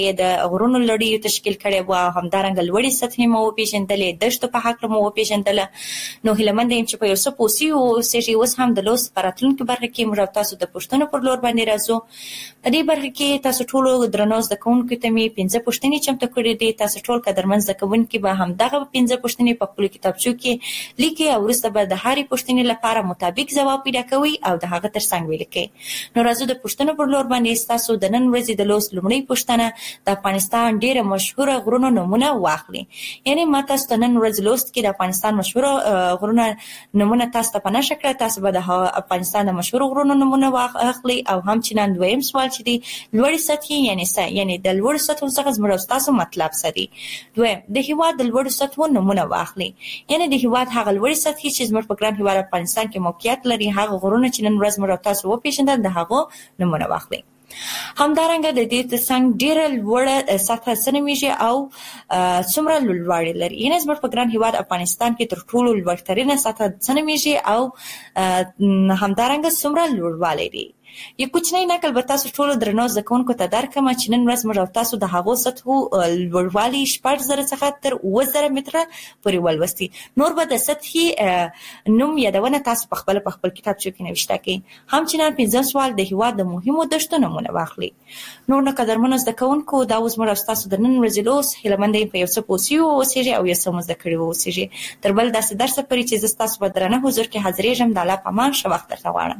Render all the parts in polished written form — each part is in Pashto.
د غرونو لړۍ تشکیل کړي و، همدارنګه لوړې سطحې مو وپېژندلې، دشتو په هکله مو وپېژندله. نو هیلهمنده یم چې په یو څه پوسي اوسېږي. اوس هم د لوست په راتلونکي برخه کې موږ او تاسو د پوښتنو پر لور باندې راځو. په دې برخه کې تاسو ټولو درنو زده کوونکو ته مې 5 پوښتنې چمتو کړې دي. تاسو ټول قدرمن زده کوونکي به همدغه 5 پوښتنې په خپلو کتابچو کې لیکي او وروسته به د هرې پوښتنې لپاره مطابق ځواب پیدا کوئ او د هغه ترڅنګ ولیکئ. نو راځو د پوښتنو پر لور باندې ستاسو د نن ورځې د لوست لومړۍ پوښتنه د افغانستان ډېره مشهوره غرونو نومونه واخلي. یعنی ما تاسو ته نن ورځ لوست کې د افغانستان مشهوره غرونو نومونه تاسو ته په نښه کړه. تاسو به د افغانستان د مشهور غرونو نومونه واخلي او همچنان دویم سوال چې دی لوړې سطحې یعنی د لوړو سطحو څخه زموږ او تاسو مطلب څه دی. دویم د هېواد د لوړو سطحو نومونه واخلي. یعنی د هېواد هغه لوړې سطحې چې زموږ په ګران هېواد افغانستان کې موقعیت لري، هغه غرونه چې نن ورځ موږ او تاسو وپېژندل د هغو نومونه واخلي. همدارنګه د دې ترڅنګ ډېره لوړه سطحه څه نومیږي او څومره لوړوالی لري. یعنې زموږ په ګران هېواد افغانستان کې تر ټولو لوړترینه سطحه څه نومیږي او همدارنګه څومره لوړوالی دی. یو کوچنی نقل به تاسو ټولو درنو زده کوونکو ته درکړم چې نن ورځ موږ او تاسو د هغو سطحو لوړوالی 6,000 څخه تر 7,000 متره پورې ولوستي. نور به د سطحې نوم یادونه تاسو په خپل کتابچو کې نوشته کړئ. همچنان 5 سوال د هېواد د مهمو دښتو نومونه واخلي. نور نو قدرمنو زده کوونکو، دا اوس موږ او تاسو د نن ورځې لوست هیلهمنده یم په یو څه پوسي واوسېږي او یو څه مو زده کړي واوسېږي. تر بل داسې درسه پورې چې زه ستاسو په درانه حضور کې حاضرېږم، د الله په امان ښه وخت درته غواړم.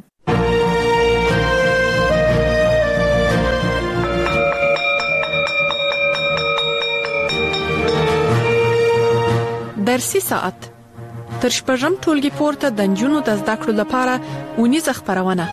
درسي ساعت تر شپږم ټولګي پورته د نجونو د زده کړو لپاره اونیزه خپرونه.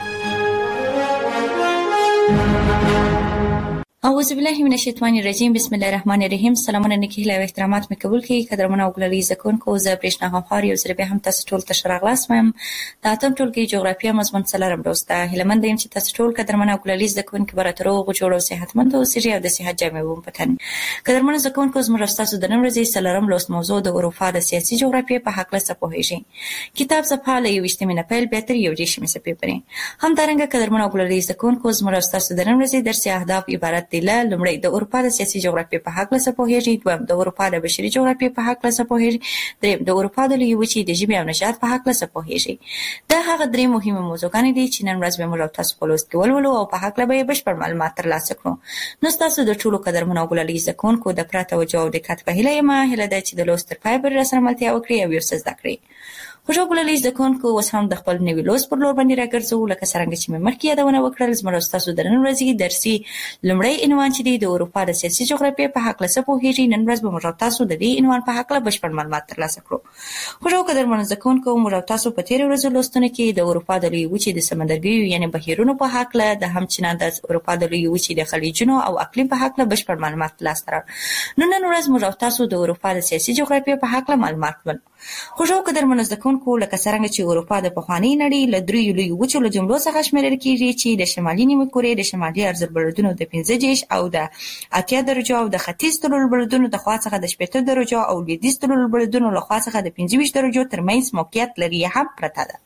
اعوذ بالله من الشیطان الرجیم. بسم الله الرحمن الرحیم. سلامونه نیکی هیله او احترامات مې قبول کړئ. قدرمن او ګلالي زده کوونکو، زه برېښنا غمخوار یو ځل بیا هم تاسو ټول ته ښه راغلاست وایم. د اتم ټولګي جغرافیه مضمون څلورم لوست ده. هیلهمنده یم چې تاسو ټول قدرمن او ګلالي زده کوونکي به راته روغ جوړ او صحتمند اوسئ او د صحت جامې مو په تن. قدرمن زده کوونکو، زموږ او ستاسو د نن ورځې څلورم لوست موضوع د اروپا د سیاسي جغرافیې په هکله څه پوهیږئ. کتاب صفحه له 21 نه پیل بیا تر 21 صفحې پورې. همدارنګه قدرمن او ګلالي زده کوونکو، زموږ او ستاسو د نن ورځې درسي اهداف عبارت دي له: لومړی د اروپا د سیاسي جغرافیې په هکله څه پوهیږئ. دویم د اروپا د بشري جغرافیې په هکله څه پوهیږئ. دریم د اروپا د لویې وچې د ژبې او نژاد په هکله څه پوهیږئ. دا هغه درې مهمه موضوعګانې دي چې نن ورځ به موږ او تاسو په لوست کې ولولو او په هکله به یې بشپړ معلومات ترلاسه کړو. نو ستاسو د ټولو قدرمنو او ګلالي زده کوونکو د پوره توجه او دقت په هیله یم. هیله ده چې د لوست تر پایه پورې راسره ملتیا وکړئ او یو څه زده کړئ. خوږو ګلالي زده کوونکو، اوس هم د خپل نوي لوست پر لور باندې راګرځو. لکه څرنګه چې مې مخکې یادونه وکړل، زموږ او ستاسو د نن ورځې درسي لومړی عنوان چې دی د اروپا د سیاسي جغرافیې په هکله څه پوهیږئ. نن ورځ به موږ او تاسو د دې عنوان په هکله بشپړ معلومات ترلاسه کړو. خوږو قدرمنو زده کوونکو، موږ او تاسو په تېرو ورځو لوستونو کې د اروپا د لویې وچې د سمندرګیو یعنې بهیرونو په هکله، د همچنان د اروپا د لویې وچې د خلیجونو او اقلیم په هکله بشپړ معلومات ترلاسه کړل. نو نن ورځ موږ او تاسو د اروپا د سیاسي جغرافیې په هکله معلومات ولرو. خوږو قدرمنو زده کوونکو، لکه څرنګه چې اروپا د پخوانۍ نړۍ له دریو لویو وچو له جملو څخه شمیرل کېږي چې د شمالي نیمه کورې د شمالي ارزالبلدونو د 15 او د 80 درجو او د ختیځ طلوعالبلدونو د خوا څخه د 80 درجو او لویدیځ طلوعالبلدونو له خوا څخه د 25 درجو ترمنځ موقعیت لري هم پرته ده.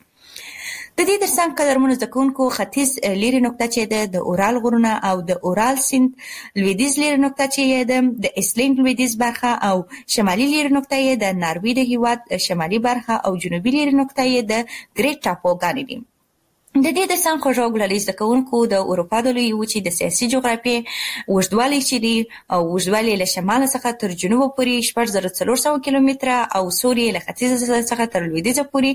د دې ترڅنګ قدرمنو زده کوونکو، ختیځ لیرې نقطه چې ده د اورال غرونه او د اورال سیند، لویدیځ لیرې نقطه چې ده د ایسلینډ لویدیځ برخه او شمالي لیرې نقطه یې د ناروې د هېواد شمالي برخه او جنوبي لیرې نقطه یې د ګریټ ټاپوګانې دي. د دې ترڅنګ خوږو ګلالي زده کوونکو، د اروپا د لویې وچې د سیاسي جغرافیې اوږدوالی چې دی او اوږدوالی له شماله څخه تر جنوبه پورې 6400 کیلومتره او سوري له ختیځه څخه تر لویدیځه پورې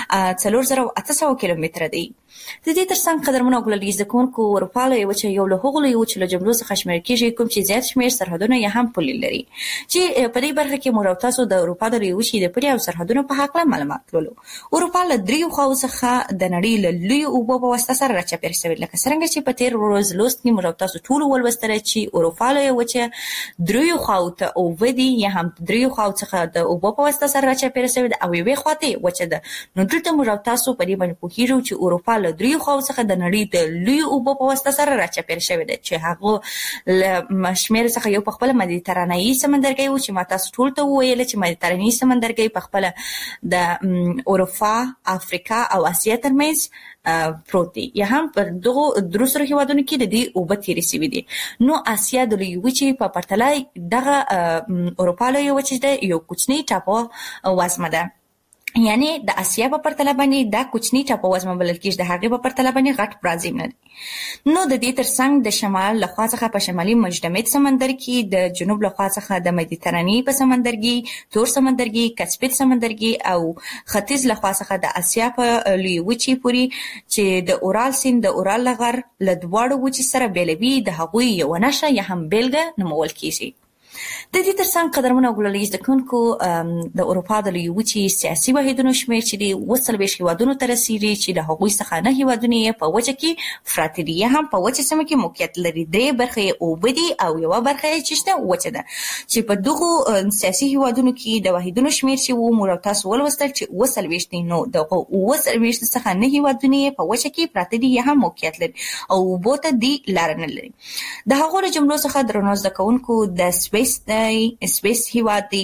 4800 کیلومتره دی. د دې ترڅنګ قدرمنو او ګلالي زده کوونکو، اروپا لویې وچه یو له هغو لویو وچو له جملو څخه شمیرل کېږي کوم چې زیات شمېر سرحدونه یا هم پولې لري. چې په دې برخه کې موږ او تاسو د اروپا د لویې وچې د پولې او سرحدونو په هکله معلومات لولو. اروپا له دریو خواو څخه د نړۍ له لویو اوبو په واسطه سره راچاپېر شوې. لکه څرنګه چې په تېر ورځ لوست کې موږ او تاسو ټولو ولوستله چې اروپا لویه وچه دریو خواو ته اوبه دي یا هم دریو خواو څخه د اوبو په واسطه سره راچاپېر شوې ده او یوې خوا ته وچه ده. نو دلته موږ او تاسو په دې باندې پوهېږو چې اروپا له دریو خواو څخه د نړۍ د لویو اوبو په واسطه سره راچاپېر شوې ده چې هغه له شمېر څخه یو په خپله مدیترانهیي سمندرګی و چې ما تاسو ټول ته وویله چې مدیترانهیي سمندرګی په خپله د اروپا، افریقا او اسیا ترمنځ پروت دي یا هم پر دغه درسره هیوادونو کې د دې اوبه تیرې سوي دي. نو اسیا د لوی وچې په پرتله دغه اروپا لوی وچې د یو کوچنی ټاپو وزمه ده، یعنی د اسیا په پرتله باندې دا کوچنی ټاپو وزمه بلل کېږي، د هغه په پرتله باندې غټ برازیل نه دي. نو د دې ترڅنګ د شمال لخوا څخه په شمالي مجدمد سمندر کې، د جنوب لخوا څخه د مدیترانې په سمندرګي، تور سمندرګي، کسپید سمندرګي او ختیځ لخوا څخه د اسیا په لوی وچې پوري چې د اورال سیند د اورال لغر له دواړو وچې سره بیلوي، د هغوی یو نشه یا هم بیلګه نومول کېږي. د دې ترڅنګ قدرمن او ګلالي زده کوونکو د اروپا د لوی وچې سیاسي واحدونو شمېر چې دی 40 هیوادونو ته رسیږي، چې د هغوی څخه 9 هیوادونه یې په وچه کې پراته دي یا هم په وچه سیمه کې موقعیت لري. 3 برخه یې اوبه دي او یوه برخه یې چې شته وچه ده، چې په دغو سیاسي هیوادونو کې د واحدونو شمېر چې و موږ تاسو ولوستل چې 40 دي. نو دغه 40 څخه 9 هیوادونه یې په وچه کې پراته دي یا هم موقعیت لري او اوبو ته دی لار نه لري. د هغو له جملو څخه درنو زده کوونکو د سویس هیواد دی،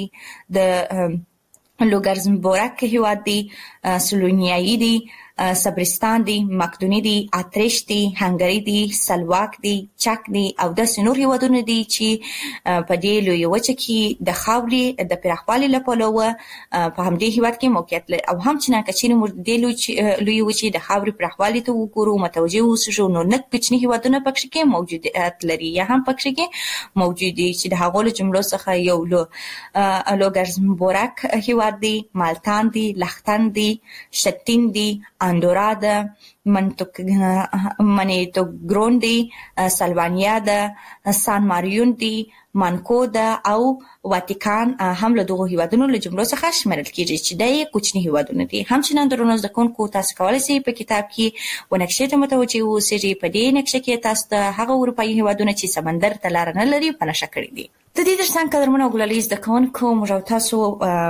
د لوګزمبورګ هیواد دی، سلوونیایی دی، صبرستان دی، مقدوني دی، اتریش دی، هنګری دی، سلواک دی، چک دی او داسې نور هیوادونه دي چې په دې لوی وچه کې د خاورې د پراخوالي له پلوه په همدې هیواد کې موقعیت لري. او هم چې ناکچینه موږ د لوی وچې د خاورې پراخوالي ته وګورو، متوجه اوسو نو نه کوچني هیوادونه پکې کې موجودیت لري یا هم پکې کې موجود دي، چې د هغو له جملو څخه یو لوګزمبورګ هیواد دی، مالتان دی، لختن دی، شتین دی، اندورا ده، منیتوګرون دی، سلوانیا ده، سان ماریون دی، مانکو ده او واتیکان هم له دغو هیوادونو له جملو څخه شمیرل کېږي چې دا کوچني هیوادونه دي. همچنان درنو زده کوونکو تاسو کولی شئ په کتاب کې ونقشې ته متوجه اوسئ. په دې نقشه کې تاسو ته هغه اروپایي هیوادونه چې سمندر ته لاره نه لري په نښه کړي دي. د دې ترڅنګ قدرمن او ګلالي زده کوونکو موږ او تاسو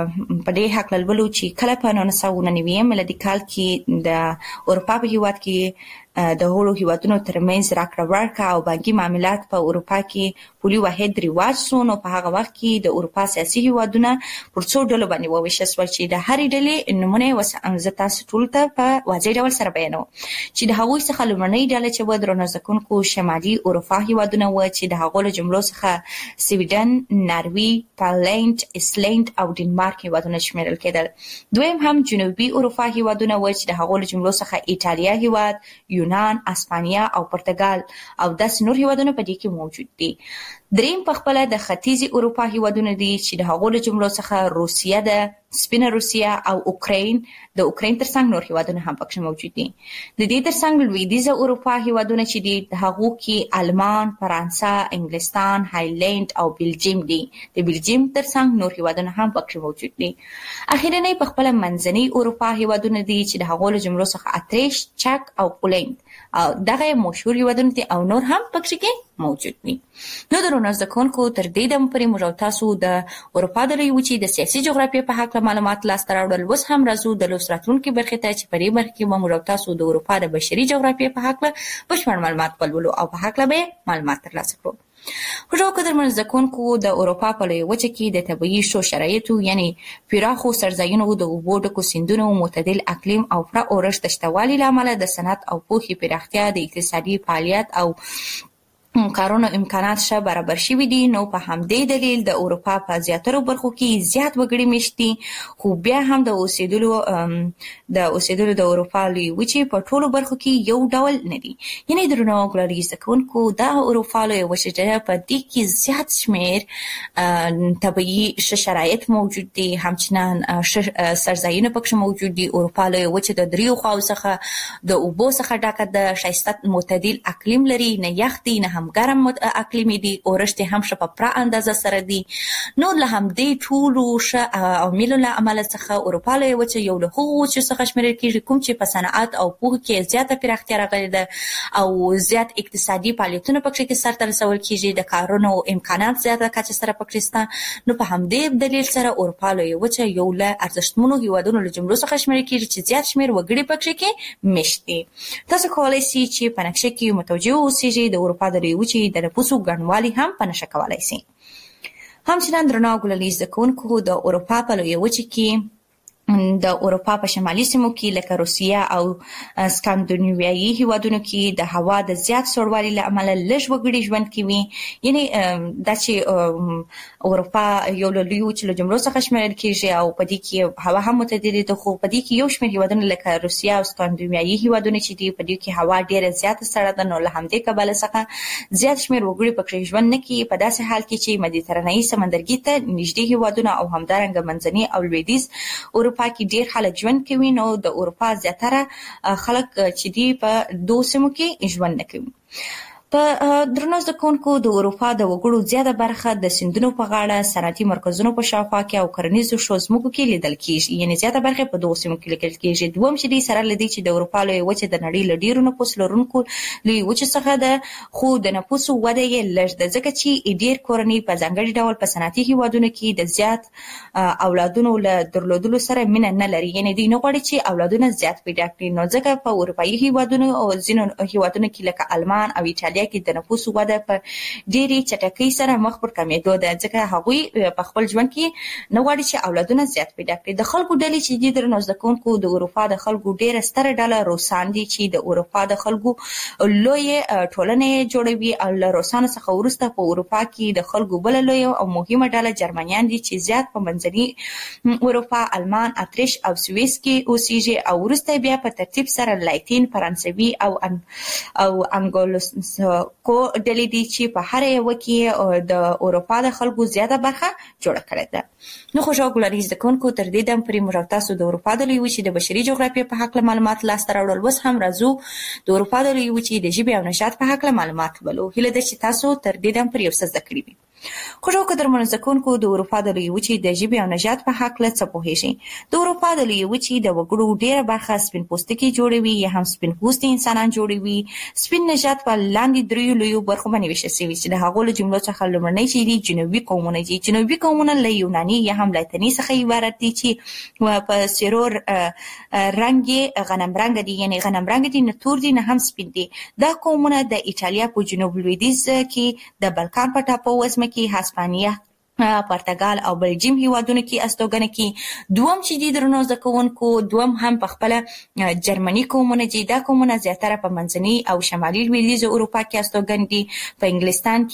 په دې هکله لولو چې کله په 1999 میلادي کال کې د اروپا په هیواد کې د هغو هیوادونو ترمنځ راکړه ورکړه او بانکي معاملات په اروپا کې پولي واحد رواج شو. نو په هغه وخت کې د اروپا سیاسي هیوادونه پر څو ډلو باندې وویشل شول چې د هرې ډلې نمونه زه تاسو ټولو ته په واضح ډول سره بیانوم. چې د هغوی څخه لومړنۍ ډله چې وه درنو زده کوونکو شمالي اروپا هیوادونه وه، چې د هغو له جملو څخه سویډن، ناروی، پالنډ، ایسلنډ او ډنمارک هیوادونه شمیرل کېدل. دویم هم جنوبي اروپا هیوادونه وه چې د هغو له جملو څخه ایټالیا هیواد، یونان، اسپانیا او پرتګال او داسې نور هیوادونه په دې کې موجود دي. دریم په خپله د ختیځې اروپا هیوادونه دي چې د هغو له جملو څخه روسیه ده، سپینه روسیه او اوکراین. د اوکراین ترڅنګ نور هیوادونه هم پکې موجود دي. د دې ترڅنګ لویدیځه اروپا هیوادونه چې دي د هغو کې آلمان، فرانسه، انګلستان، هایلند او بلجیم دي. د بلجیم ترڅنګ نور هیوادونه هم پکې موجود دي. اخیرنی په خپله منځنۍ اروپا هیوادونه دي چې د هغو له جملو څخه اتریش، چک او پولند او دغه مشهور هیوادونه دي او نور هم پکې کې موجود دي. نو درنو زده کوونکو تر دې دمه پورې موږ تاسو د اروپا د لویې وچې د سیاسي جغرافیې په هکله معلومات لاسته راوړل. اوس هم راځو د لوست راتلونکي برخې ته چې په دې برخه کې به موږ تاسو د اروپا د بشري جغرافیې په هکله بشپړ معلومات ولولو او په هکله به معلومات ترلاسه کړو. خو قدرمن زده کوونکو د اروپا په لویې وچه کې د طبیعي ښو شرایطو یعنی پراخو سرځایونو، د اوبو ډکو سیندونو، معتدل اقلیم او پوره اورښت د شتوالي له امله د صنعت او پوهې پراختیا، د اقتصادي فعالیت او کارونو امکانات ښه برابر شوي دي. نو په همدې دلیل د اروپا په زیاترو برخو کې زیات وګړي مېشت دي، خو بیا هم د اوسېدلو د اروپا لویې وچې په ټولو برخو کې یو ډول نه دي. یعنې درنو ګلالي زده کوونکو دا اروپا لویه وچه په دې کې زیات شمېر طبیعي ښه شرایط موجود دي، همچنان سرځایونه پکې موجود دي. اروپا لویه وچه د دریو خواو څخه د اوبو څخه ډکه ده، ښایسته معتدل اقلیم لري، نه یخ دي نه هم ګرم اقلیمي دي، اورښت هم ښه په پوره اندازه سره دي. نو له همدې ټولو ښه عواملو له امله څخه اروپا لویه وچه یو له هغو وچو څخه شمیرل کېږي کوم چې په صنعت او پوهه کې زیاته پراختیا راغلې ده او زیات اقتصادي فعالیتونه پکې کې سرته رسول کېږي، د کارونو امکانات زیاته کچه سره پکې شته. نو په همدې دلیل سره اروپا لویه وچه یو له ارزښتمنو هیوادونو له جملو څخه شمیرل کېږي چې زیات شمېر وګړي پکې کې مېشت دي. تاسو کولی شئ چې په نقشه کې متوجه اوسئ د اروپا د وچې د نفوسو ګڼوالی هم په نښه کولی شي. همچنان درنو ګلالي زده کوونکو د اروپا په لویه وچه کې د اروپا په شمالي سیمو کې لکه روسیه او سکاندیناویایي هیوادونو کې د هوا د زیات سړوالي له امله لږ وګړي ژوند کوي. یعنی دا چې اروپا یو له لویو چې له جملو څخه شمیرل کېږي او په دې کې هوا هم متعدده ده، خو په دې کې یو شمېر هیوادونه لکه روسیه او سکاندیناویایي هیوادونه چې دي په دې کې هوا ډیره زیاته سړه ده، نو له همدې کبله څخه زیات شمېر وګړي پکې ژوند نه کوي په داسې حال کې چې مدیترانه‌ایي سمندرګي ته نږدې هیوادونه او همدارنګه منځني او لویدیځ اروپا کې ډیر خلک ژوند کوي. نو د اروپا زیاتره خلک چې دی په دوه سیمو کې ژوند نه کوي. په درنو زده کوونکو د اروپا د وګړو زیاته برخه د سیندونو په غاړه، صنعتي مرکزونو په شاوخوا کې او کرنیزو شوزمکو کې لیدل کېږي. یعنی زیاته برخه په دوه سیمو کې لیدل کېږي. دوم چې دی سره لدی چې د اروپا لوی وچه د نړۍ له ډیرو نفوس لرونکو لوی وچه څخه ده، خو د نفوس وده یې لږ ده ځکه چې ډیر کورنۍ په ځانګړي ډول په صنعتي هیوادونو کې د زیات اولادونو له درلودلو سره مینه نه لري. یعنی دوی نه غواړي چې اولادونه زیات پیدا کړي. نو ځکه په اروپایي هیوادونو او ځینو هیوادونو کې لکه آلمان او ایټالیا کې د نفوس وده په ډېری چټکۍ سره مخ پر کمیدو ده، ځکه هغوی په خپل ژوند کې نه غواړي چې اولادونه زیات پیدا کړي. د خلکو ډلې چې دي درنو زده کوونکو د اروپا د خلکو ډېره ستره ډله روسان دي چې د اروپا د خلکو لوی ټولنې جوړوي. او له روسانو څخه وروسته په اروپا کې د خلکو بل لوی او مهمه ډله جرمنیان دي چې زیات په منځني اروپا، آلمان، اتریش او سویس کې اوسېږي او وروسته بیا په ترتیب سره لاتین، فرانسوي او انګلوساکسو ډلې دي چې په هر یو کې د اروپا د خلکو زیاته برخه جوړه کړې ده. نو خوشحال ګلاري زده کوونکو تر دې دم پرې موږ تاسو د اروپا د لوی وچې د بشري جغرافیې په حق معلومات لاسته راوړل. اوس هم راځو د اروپا د لوی وچې د ژبې او نژاد په حق معلومات ولو. هیله ده چې تاسو تر دې دم پرې یو څه زده کړي وي. خوشحال قدرمنو زده کوونکو د اروپا د لوی وچې د ژبې او نژاد په حق له څه پوهیږئ؟ د اروپا د لوی وچې د وګړو ډیره برخه سپین پوستکي جوړوي یا هم سپین پوستي انسانان جوړوي. سپین نژاد په لاندې دریو لویو برخو باندې ویشل شوی چې د هغو له جملو څخه لومړنی چې دي جنوبي قومونه دي. جنوبي قومونه له یوناني یا هم لاتیني څخه عبارت دي چې په سرور رنګ غنم رنګ دي، یعنی غنم رنګ دي، نه تور دي نه هم سپین دي. دا قومونه د ایټالیا په جنوب لویدیځ کې، د بلکان په ټاپووزمه کې، هسپانیا، پرتګال او بلجیم هیوادونو کې استوګنه کوي. دوم چې دي درنو زده کوونکو، دوم هم په خپله جرمني قومونه دي. دا قومونه زیاتره په منځني او شمالي لویدیځ اروپا کې استوګن دي. په انګلستان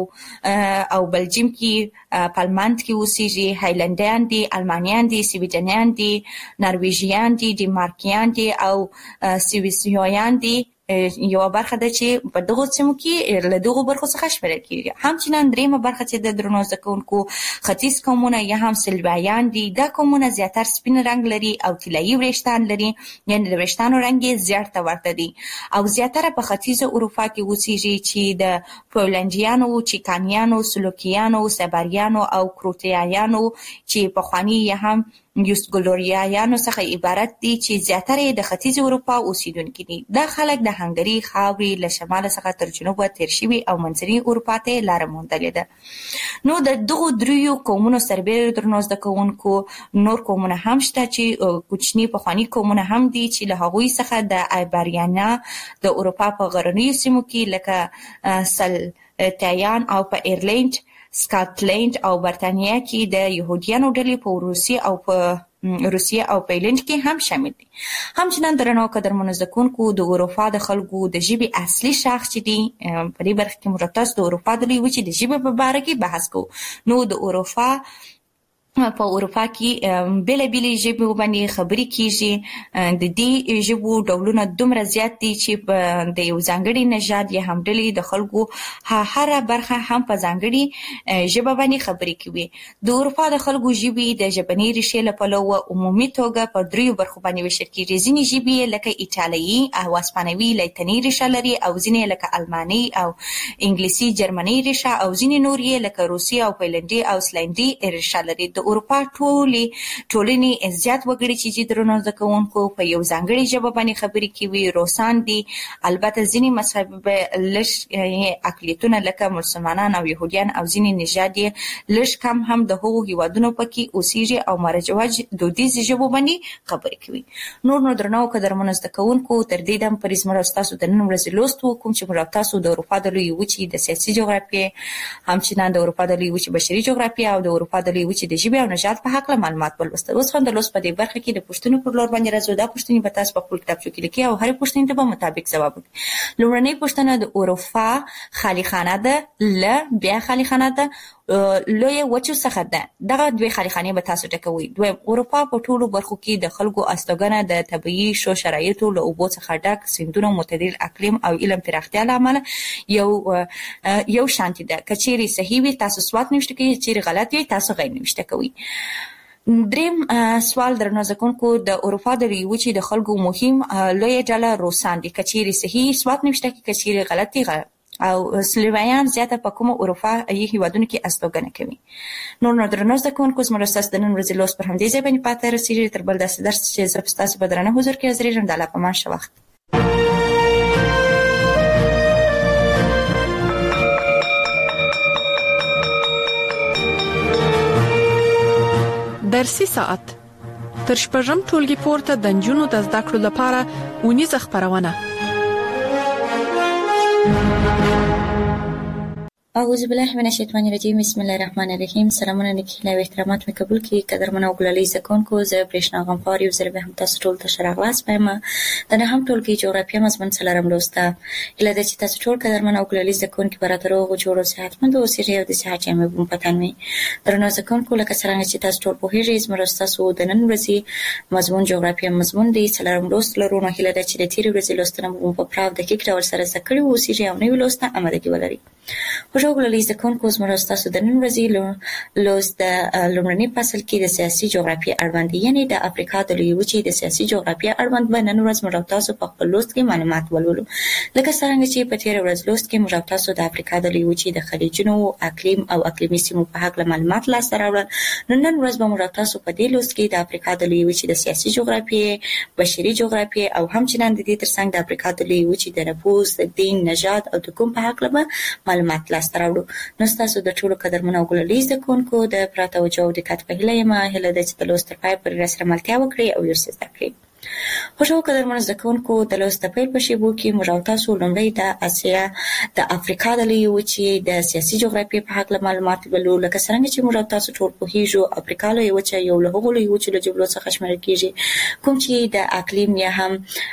کې او بلجیم کې، پالماند کې اوسېږي. هایلنډیان دي، المانیان دي، سویډنیان دي، نرویژیان دي، ډنمارکیان دي او سویسریان دي. یو برخه ده چې په دغه سیمو کې له دغه برخو څخه شمیرل کېږي. همچنان درېیمه برخه چې د درنو زده کوونکو ختیځ قومونه یا هم سلوایان دي. دا قومونه زیاتر سپین رنګ لري او طلایي وریښتان لري، یعنې د وریښتانو رنګ یې زیړ ته ورته دی او زیاتره په ختیځه اروپا کې اوسېږي چې د پولنډیانو، چیکانیانو، سلوکیانو، سباریانو او کروټیایانو چې پخواني یا هم یوګسلاویایانو څخه عبارت دي چې زیاتره د ختیځ اروپا اوسیدونکي دي. دا خلک د هنګري خاورې له شمال څخه تر جنوبه تیر شوي او منځني اروپا ته لاره موندلې ده. نو د دغو دریو قومونو سربېره درنو زده کوونکو نور قومونه هم شته چې کوچني پخواني قومونه هم دي چې له هغوی څخه د آیبریانا د اروپا په غرنیو سیمو کې لکه سلتیان او په ایرلینډ، سکاټلند او برتانیا کې د یهودیانو ډلې په روسیه او په ایرلند کې هم شامل دي. همچنان درنو قدرمنو زده کوونکو د اروپا د خلکو د ژبې اصلي شاخص چې دي په دې برخه کې موږ تاسو د اروپا د لوی وچې د ژبې په باره کې بحث کوو. نو د اروپا په اروپا کې بیلابیلې ژبې باندې خبرې کیږي. د دې ژبو ډولونه دومره زیات دي چې د یو ځانګړي نژاد یا هم ډلې د خلکو هره برخه هم په ځانګړي ژبه باندې خبرې کوي. د اروپا د خلکو ژبې د ژبني ریښې له پلوه عمومي توګه په دریو برخو باندې ویشل کیږي. ځینې ژبې لکه ایټالوي او اسپانوي لاتیني ریښه لري او ځینې لکه الماني او انګلیسي جرمني ریښه او ځینې نور یې لکه روسي او پولنډي او سلندي ریښه لري. د اروپا ټولنې زیات وګړي چې درنو زده کوونکو په یو ځانګړي ژبه باندې خبرې کوي روسان دي. البته ځینې مذهب لږ اقلیتونه لکه مسلمانان او یهودیان او ځینې نژاد یې لږ کم هم د هغو هیوادونو پکې اوسېږي او مروج دودیز ژبو باندې خبرې کوي. نو درنو قدرمنو زده کوونکو تر دې دم پرې زموږ تاسو د نن ورځې لوست وکوم چې موږ تاسو د اروپا د لوی وچې د سیاسي جغرافیې، همچنان د اروپا د لوی وچې بشري جغرافیې او د اروپا د لوی وچې د ژبې او نژاد په حق له معلومات ولوستل. اوس هم د لوست په دې برخه کې د پوښتنو پر لور باندې راځو. دا پوښتنې به تاسو په خپل کتابچو کې لیکئ او هرې پوښتنې ته به مطابق ځواب ورکړئ. لومړنۍ پوښتنه د اروپا خالی خانه ده، بیا خالی خانه ده، لوی وچو څخه ده. دغه دوه خالی خانې به تاسو ټاکوي. دویم، اروپا په ټولو برخو کې د خلکو استوګنه د طبيعي شرایطو له اوبو څخه ډک سیندونو، معتدل اقلیم او علم پراختیا له امله یو شانتي ده. کچېرې صحیح وي تاسو سوات نوشته کوئ، چېرې غلط وي تاسو غیر نوشته کوئ. دریم سوال درنو ځکونکو د اروپا د لویې وچې د خلکو مهم لویه ډله روسان دي. کچېرې صحیح سوات نوشته کوي، کچېرې غلط دي او سلوویان زیاته په کومه اروپایي هیوادونو کې استوګنه کوي. نور درنو ځکونکو زموږ ستاسو د نن ورځې لوست پر همدې ځای باندې پاتې رسیږي. تر بل داسې درس چې زه په ستاسو په درنه حضور کې حاضرېږم. د الله په امان ښه وخت. درسي ساعت تر شپږم ټولګي پورته د نجونو د زده کړو لپاره اونیزه خپرونه. اعوذ بالله من الشیطان الرجیم. بسم الله الرحمن الرحیم. سلامونه نیکه او احترامات مې قبول کړئ. قدرمن او ګلالي زکونکو، زه برېښنا غمخوار یو ځل به هم تاسو ټول ته ښه راغلاست وایم. د نهم ټولګي جغرافیه مضمون څلورم لوسته. هیله ده چې تاسو ټول قدرمن او ګلالي زکونکي به راته روغ جوړ او صحتمند اوسئ او د صحت جامې به مو په تن وي. درنو زکونکو، لکه څرنګه چې تاسو ټول پوهېږئ زموږ ستاسو د نن ورځې مضمون جغرافیه مضمون دی. څلورم لوست لرو. نو هیله ده چې د تېرې ورځې لوستنه مو په پراخ دقیق ډول سره زده کړي اوسئ او نوي لوست ته آمادګي ولرئ. خوږو ګلالي زکونکو، زموږ ستاسو د نن ورځې لوست د لومړني فصل کې د سیاسي جغرافیې اړوند، یعنې د افریقا د لویې وچې د سیاسي جغرافیې اړوند به نن ورځ موږ تاسو په خپل لوست کې معلومات ولولو. لکه څرنګه چې په تېره ورځ لوست کې موږ تاسو د افریقا د لویې وچې د خلیجونو، اقلیم او اقلیمي سیمو په هکله معلومات لاسته راوړل. نن ورځ به موږ تاسو په دې لوست کې د افریقا د لویې وچې د سیاسي جغرافیې، بشري جغرافیې او همچنان د دې ترڅنګ د افریقا د لویې وچې د نفوس، دین، نژاد او د قوم په هکله به معلومات لاسته راوړو. نو ستاسو د ټولو قدرمنو او ګلالي زکونکو د پوره توجه او دقت په هیله یم. هیله ده چې د لوست تر پایه پورې راسره ملتیا وکړئ او یو څه زده کړئ. خوږو قدرمنو زکونکو، د لوست د پیل په شیبو کې موږ تاسو لومړی د اسیا د افریقا د لویې وچې د سیاسي جغرافیې په هکله معلومات ولولو. لکه څرنګه چې موږ تاسو ټول پوهېږو افریقا لویې وچه یو له هغو لویې وچو له جملو څخه شمیرل کېږي کوم چې د اقلیم یا هم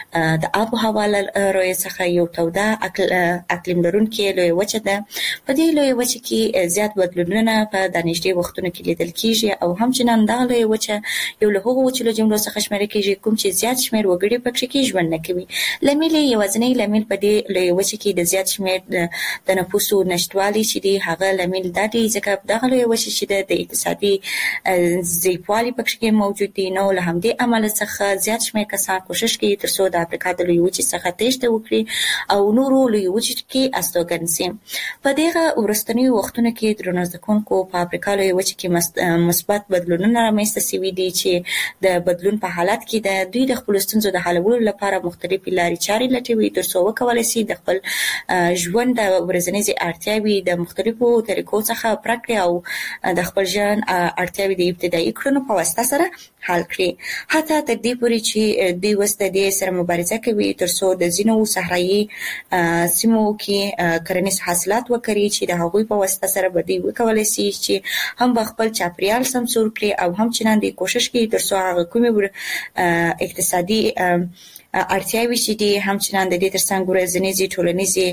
د آب و هوا له رویې څخه یو توده اقلیم لرونکې لویې وچه ده. په دې لویې وچه کې زیات بدلونونه په دانشدي وختونو کې لیدل کېږي او همچنان دغه لویې وچه یو له هغو وچو له جملو څخه شمیرل کېږي کوم چې زیات شمیر وګړي پکې کې ژوند نه کوي. لامل یوازینی لامل په دې لویې وچې کې د زیات شمیر د نفوسو نشټوالي چې دی هغه لامل دا دی ځکه دغه لویې وچې چې د اقتصادي ضعیفوالي پکې کې موجود دي. نو له همدې امله څخه زیات شمیر کسان کوشش کوي ترڅو د افریقا د لویې وچې څخه تېښته وکړي او نورو لویې وچې کې استوګن شي. په دغه وروستنیو وختونو کې درنو زکونکو په افریقا لویې وچې کې مثبت بدلونونه رامنځته شوي دي چې د بدلون په حالت کې د دوی د خپل ستونزو د حلولو لپاره مختلفې لارې چارې لټوي ترڅو وکولای شي د خپل ژوند د ورځنۍ اړتیاوې د مختلفو طریقو څخه پوره کړي او د خپل ژوند اړتیاوې د ابتدایي کړنو په واسطه سره حل کړي. حتی تر دې پورې چې دوی اوس د دې سره مبارزه کوي ترڅو د ځینو صحرایي سیمو کې کرنیز حاصلات وکړي چې د هغوی په واسطه سره به دوی وکولای شي چې هم به خپل چاپیریال سمسور کړي او همچنان دوی کوشش کوي ترڅو هغه کومې اقتصادي اړتیاوې چې دي همچنان د دې ترڅنګ ورځنیزې ټولنیزې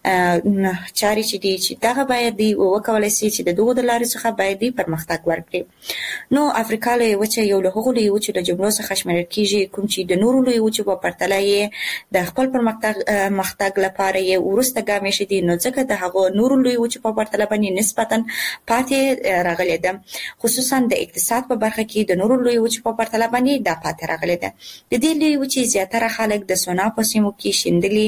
چارې چې دي چې دغه باید دوی وکولای شي چې د دغو د لارې څخه باید دوی پرمختګ ورکړي. نو افریقا لویې وچه یو له هغو لویې وچو له جملو څخه شمیرل کېږي کوم چې د نورو لویې وچو په پرتله یې د خپل پرمختګ لپاره یې وروسته ګام ایښی دی. نو ځکه د هغو نورو لویې وچو په پرتله باندې نسبتا پاتې راغلې ده. خصوصا د اقتصاد په برخه کې د نورو لویې وچو په پرتله باندې دا پاتې راغلې ده. د دې لویې وچې زیاتره خلک د سونا په سیمو کې شیندلي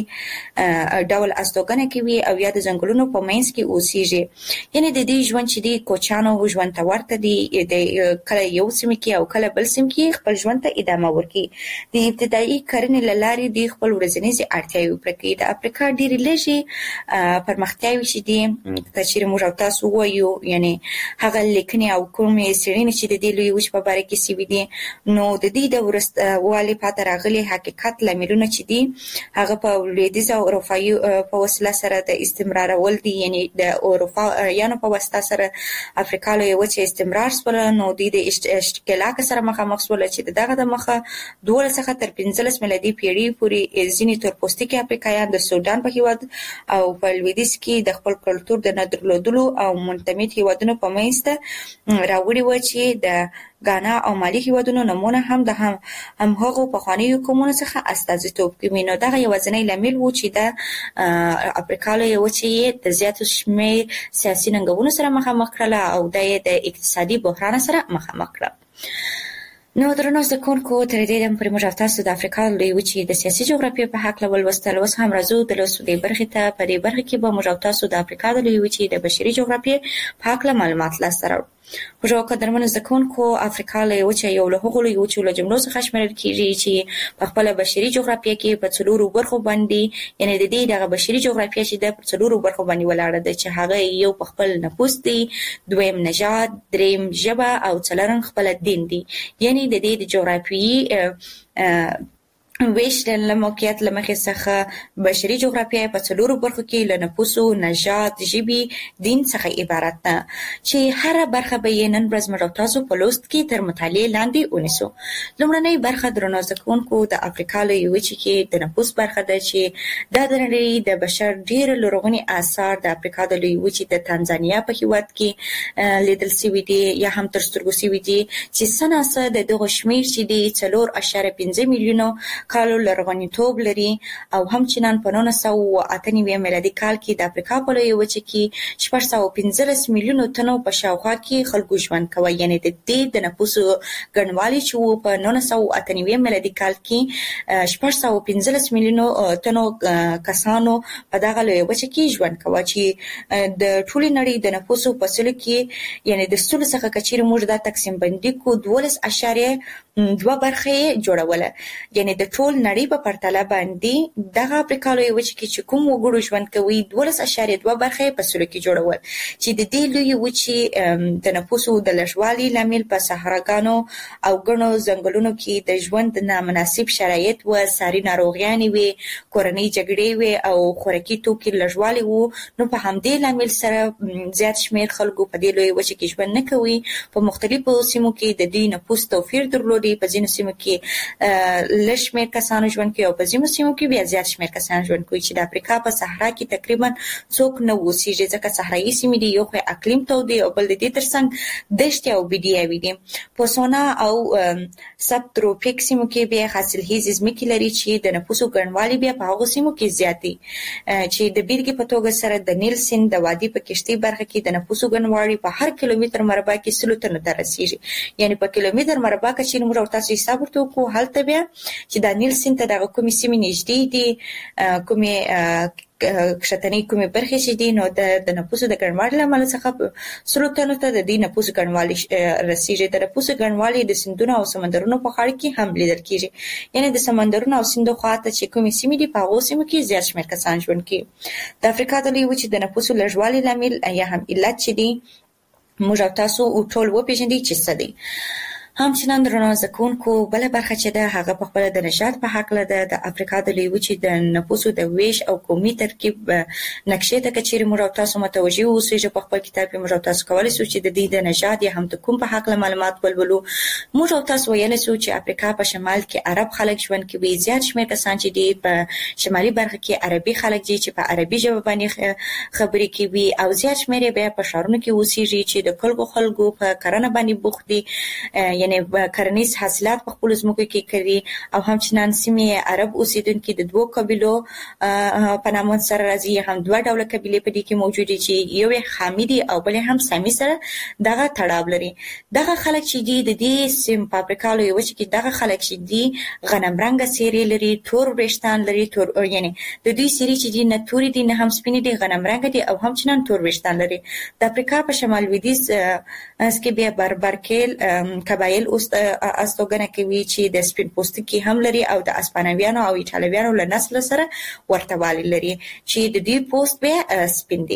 ډول استوګنه کوي او یا د ځنګلونو په منځ کې اوسېږي. یعنې د دې ژوند چې دی کوچیانو ژوند ته ورته دی. د کله یو سیمه کې او کله بل سیمه کې خپل ژوند ته ادامه ورکوي. د ابتدایي کرنې له لارې د خپل ورځنۍ اړتیاوې پوره کوي. د افریقا ډېرې لږې پرمختیاوې چې دي که چېرې موږ او تاسو ووایو یعنې هغه لیکنې او کومې څېړنې چې د دې لویې وچې په باره کې شوي دي نو د دې د وروستوالي پاتې راغلي حقیقت خط لاملونه چې دي هغه په لویدیځ او اروپایي په وسیله سره د استمرارول دي، یعنی د اروپایانو په واسطه سره افریقا له وچې استمرار سول، نو د اشتعال سره مخامخ سول چې دغه د مخه 12 څخه تر 15 میلادي پیړۍ پورې ځینې تورپوستکي افریقایان د سودان په هیواد او په لویدیځ کې د خپل کلتور د نه درلودلو او منتمید هیوادونو په منځ ته راوړي و چې د غانا او مالي هیوادونو نمونه هم د همغه پخوانیو قومونو څخه استازیتوب کوي. نو دغه یوازینی لامل و چې د افریقا له وچې د زیاتو شمېر سیاسي ننګونو سره مخامخ کړله او د اقتصادي بحران سره مخامخ کړه. نو درنو زده کوونکو تر دې دمه پورې موږ تاسو د افریقا له وچې د سیاسي جغرافیې په هکله ولوستل. اوس هم راځو د لوستو دې برخې ته. په دې برخه کې به موږ تاسو د افریقا له وچې د بشري جغرافیې په هکله معلومات لاسته راوړو. موږ قدرمنو زده کوونکو افریقا له وچې یو له هغو لویو وچو له جملو څخه شمیرل کیږي چې په خپله بشري جغرافیه کې په 4 برخو باندې، یعنی د دې دغه بشري جغرافیه چې د 4 برخو باندې ولاړه ده چې هغه یو په خپل نفوس دی، دویم نژاد، دریم ژبه او څلورم خپل دین دی. یعنی د دې د جغرافیې ویش له موقعیت له مخې څخه بشري جغرافیه په 4 برخو کې له نفوسو، نژاد، ژبې، دین څخه عبارت ده چې هر برخه به یې نن ورځ موږ تاسو په لوست کې تر مطالعې لاندې ونیسو. لومړنۍ برخه درنو زده کوونکو د افریقا له وچې کې د نفوس برخه ده چې د نړۍ د بشر ډېر لرغوني آثار د افریقا د وچې د تانزانیا په هیواد کې لیدل شوي دي یا هم تر سترګو شوي دي چې سناسه د دغه شمیر چې دی 4.5 میلیونو کالو لرغونیتوب لري او همچنان په 1998 میلادي کال کې د افریقا په لویه وچه کې 615 میلیونو تنو په شاوخوا کې خلکو ژوند کوي. یعنی د دې د نفوسو ګڼوالی چې په 1998 میلادي کال کې 615 میلیونو تنو کسانو په دغه لویه وچه کې ژوند کوي چې د ټولې نړۍ د نفوسو په سلو کې، یعنی د سلو څخه کچیر موږ دا تقسیم بندي کو 12.2 برخې جوړوله. یعنی د ټول نړۍ په پرتله باندې دغه افریقا لویه وچه کې چې کوم وګړو ژوند کوي 12.2 برخې په سلو کې جوړول چې د دې لویه وچې د نفوسو د لږوالي لامل په صحراګانو او ګڼو ځنګلونو کې د ژوند نامناسب شرایط و، ساري ناروغیانې وي، کورنۍ جګړې وي او خوراکي توکي لږوالی وو. نو په همدې لامل سره زیات شمیر خلکو په دې لویه وچه کې ژوند نه کوي. په مختلفو سیمو کې د دې نفوس توپیر درلودي. په ځینو سیمو کې لږ شمیر کسانو ژوند کوي او په ځینو سیمو کې بیا زیات شمیر کسان ژوند کوي چې د افریقا په صحرا کې تقریبا څوک نه اوسېږي ځکه صحرایي سیمې دي، یو خو اقلیم تود دی او بل د دې ترڅنګ دښتې او بیډیاوې دي. په سونا او سب تروپیک سیمو کې بیا حاصلخیزې ځمکې لري چې د نفوسو ګڼوالی بیا په هغو سیمو کې زیات دی چې د بیلګې په توګه سره د نیل سیند د وادي په کشتۍ برخه کې د نفوسو ګڼوالی په هر کیلومتر مربع کې 100 تنو ته رسیږي. یعنی په کیلومتر مربع کې چې موږ تاسو حساب ورکړو هلته بیا چې د نیل سیند ته دغه کومې سیمې نږدې دي، کومې کښتنۍ کومې برخې چې دي، نو د نفوسو د ګڼوالي له امله څخه 100 تنو ته د دې نفوسو ګڼوالی رسیږي. د نفوسو ګڼوالی د سیندونو او سمندرونو په غاړه کې هم لیدل کیږي. یعنی د سمندرونو او سیندو خواته چې کومې سیمې دي په هغو سیمو کې زیات شمېر کسان ژوند کوي. د افریقا د لویې وچې د نفوسو لږوالي لامل یا هم علت چې دی موږ تاسو ټول وپېژنئ چې څه دی. همچنان درنو زده کوونکو بله برخه چې ده هغه په خپله د نژاد په هکله ده. د افریقا د لویې وچې د نفوسو د ویش او قومي ترکیب نقشې ته که چیرې موږ تاسو متوجه اوسئ په خپل کتاب کې موږ تاسو کولی شو چې د دې د نژاد یا هم د قوم په هکله معلومات ولولو. موږ تاسو ویلی شو چې افریقا په شمال کې عرب خلک ژوند کوي. زیات شمېر کسان چې دي په شمالي برخه کې عربي خلک دي چې په عربي ژبه باندې خبرې کوي او زیات شمېر یې بیا په ښارونو کې اوسېږي چې د خلکو په کرنه باندې بوخت دي، یعنی کرنیز حاصلات په خپل ځمکو کې کوي. او همچنان سیمې عرب اوسیدونکي د دوو قبیلو په نامه سره راځي. هم دوه ډوله قبیلې په دې کې موجود دي چې یو یې خامي دي او بل هم سامي سره دغه تړاو لري. دغه خلک چې دي د دې سیم په افریقا لویه وچه کې دغه خلک چې دي غنم رنګه څېرې لري، تور وریښتان لري، یعنی د دوی څېرې چې دي نه تورې دي نه هم سپینې دي، غنم رنګه دي او همچنان تور وریښتان لري. د افریقا په شمال لویدیځ کې بیا بربرکیل قبایل استوګنه کوي چې د سپین پوستکي هم لري او د اسپانویانو او ایټالویانو له نسل سره ورته والی لري چې د دې پوست بیا سپین دي.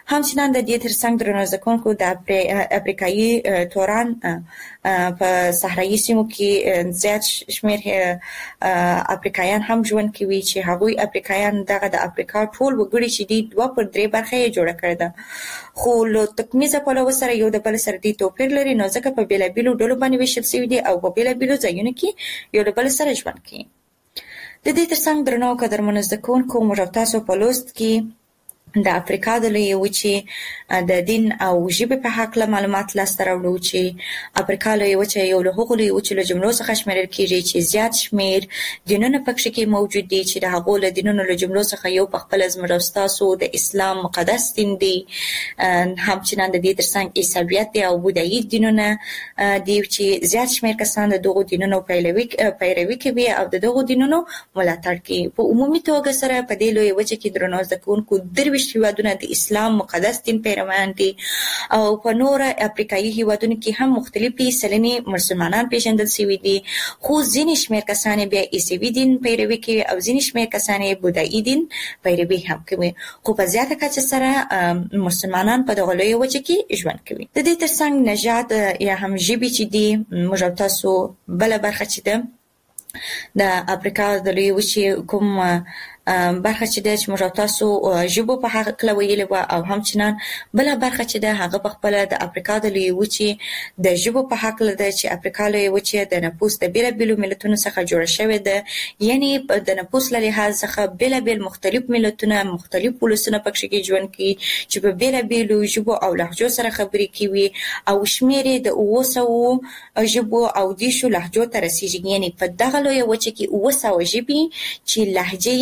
همچنان د دې ترڅنګ درنو زده کوونکو د افریقایي توران په صحرایي سیمو کې زیات شمیر افریقایان هم ژوند کوي چې هغوی افریقایان دغه د افریقا ټول وګړي چې دي 2/3 برخه یې جوړه کړې ده، خو له تکمیزه په لور سره یو د بل سره دي توپیر لري، نو ځکه په بیلابیلو ډلو باندې ویشل شوي دي او په بیلابیلو ځایونو کې یو د بل سره ژوند کوي. د دې ترڅنګ درنو قدرمنو زده کوونکو موږ تاسو په لوست کې د افریقا د لویې وچې د دین او ژبې په هکله معلومات لاسته راوړو چې افریقا لویې وچه یو له هغو لویې وچو له جملو څخه شمیرل کېږي چې زیات شمیر دینونه پکې کې موجود دي، چې د هغو له دینونو له جملو څخه یو په خپله زموږ او ستاسو د اسلام مقدس دین دی، همچنان د دې ترڅنګ عیسویت دی او بودایي دینونه دي چې زیات شمیر کسان د دغو دینونو پیروي کوي او د دغو دینونو ملاتړ کوي. په عمومي توګه سره په دې لویې وچه کې درنو زده کوونکو 23 هیوادونه د اسلام مقدس دین پیروان دي او په نور افریقایي هیوادونو کې هم مختلفي سلنې مسلمانان پیژندل شوي دي، خو ځینې شمیر کسان بیا عیسوي دین پیروي کوي او ځینې شمیر کسان بودایي دین پیروي هم کوي، خو په زیاته کچه سره مسلمانان په دغه لویه وچه کې ژوند کوي. د دې ترڅنګ نژاد یا هم ژبې چې دي موږ تاسو بل برخه چې ده د افریقا د لویې وچې کوم برخه چې د موږ تاسو ژبو په هکله ویلې و او همچنان بل برخه چې د هغه په خپل د افریقا د لویې وچې د ژبو په هکله ده چې افریقا لویې وچې د نفوس د بیلابیلو ملتونو څخه جوړه شوې ده، یعنی د نفوس له لحاظ څخه بیلابیل مختلف ملتونه مختلف ولسونه پکې کې ژوند کوي چې په بیلابیلو ژبو او لهجو سره خبرې کوي او شمیر د 200 ژبو او 10 لهجو ته رسیږي، یعنی په دغه لویه وچه کې 200 ژبې چې لهجه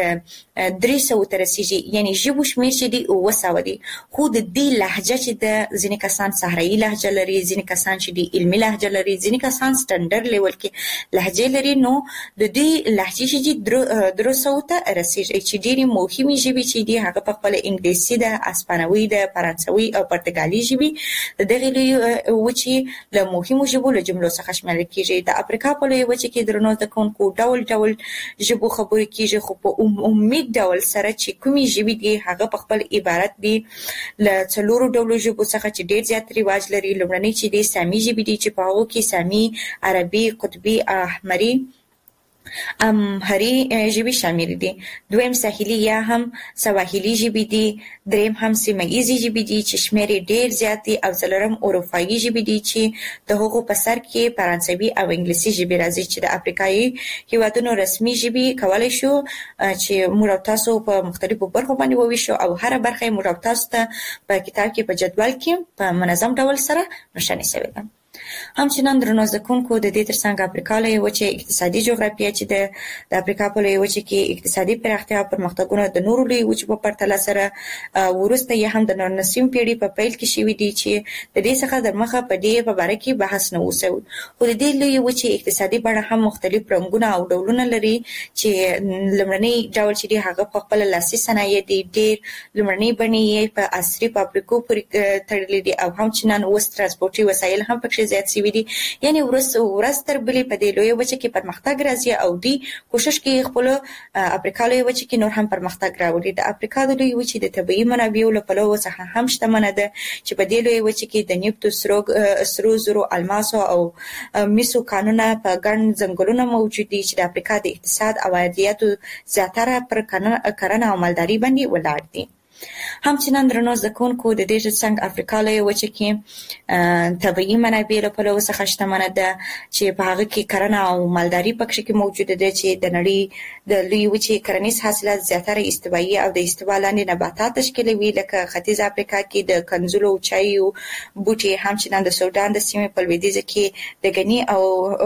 300 ته رسیږي، یعنی ژبو شمیر چې دی 200 دي، خو د دې لهجه چې د ځینې کسان صحرایي لهجه لري، ځینې کسان چې دی علمي لهجه لري، ځینې کسان سټنډرډ لیول کې لهجه لري، نو د دې لهجې چې 300 ته رسیږي چې ډېری مهمه ژبې چې دی هغه په خپل انګلیسي ده، اسپانوي ده، فرانسوي او پرتګالي ژبې د دغه وچې له مهمو ژبو له جملو څخه شمېرل کېږي. د افریقا په لویه وچه کې درنو زده کوونکو ډول ډول ژبو خبرې کېږي، خو په عمومي ډول سره چې کومې ژبې دي هغه په خپل عبارت دي له 4 ډولو ژبو څخه چې ډېر زیات رواج لري. لومړنۍ چې دي سامي ژبې دي چې په هغو کې سامي، عربي، قطبي، احمري امهري ژبې شامل دي. دویم ساحلي یا هم سواحلي ژبې دي. دریم هم سیمه ییزې ژبې دي چې شمېر یې ډېر زیات دي او څلورم اروپایي ژبې دي چې د هغو په سر کې فرانسوي او انګلیسي ژبې راځي چې د افریقایي هیوادونو رسمي ژبې کولی شو چې موږ او تاسو په مختلفو برخو باندې وویشو او هره برخه یې موږ او تاسو ته په کتاب کې په جدول کې په منظم ډول سره نښاني شوې ده. همچنان درنو زده کوونکو د دې ترڅنګ افریقا لویه وچه اقتصادي جغرافیه چې د افریقا په لویه وچه کې اقتصادي پراختیا او پرمختګونه د نورو لویو وچو په پرتله سره وروسته یې هم د 19 پیړۍ په پیل کې شوي دي چې د دې څخه د مخه په دې په باره کې بحث نه وشو. خو د دې لویه وچې اقتصادي بڼه هم مختلف رنګونه او ډولونه لري چې لومړنی ډول چې دی هغه په خپل لاسي صنایع دي. ډېر لومړنی بڼې یې په عصري فابریکو پورې تړلې دي او همچنان اوس ترانسپورتي وسایل هم پکې زیات شوي دي، یعنی ورځ تر بلې په دې لویه وچه کې پرمختګ راځي او دوی کوشش کوي خپل افریقا لویه وچه کې نور هم پرمختګ راوړي. د افریقا د لویه وچې د طبیعي منابعو له پلوه څخه هم شتمنه ده چې په دې لویه وچه کې د نفتو، سرو زرو، الماسو او مسو کانونه په ګڼ ځنګلونه موجود دي چې د افریقا د اقتصاد او عایداتو زیاتره پر کرنه او مالداري باندې ولاړ دي. همچنان درنو زده کوونکو د دې ترڅنګ افریقا لویه وچه کې طبیعي منابع له پلوه څخه شتمنه ده چې په هغه کې کرنه او مالداري پکې کې موجوده ده چې د نړۍ د لویې وچې کرنیز حاصلات زیاتره استوایي او د استوا لاندې نباتات تشکیلوي، لکه ختیځ افریقا کې د کنځلو او چایو بوټي، همچنان د سودان د سیمې په لویدیځ کې د ګني او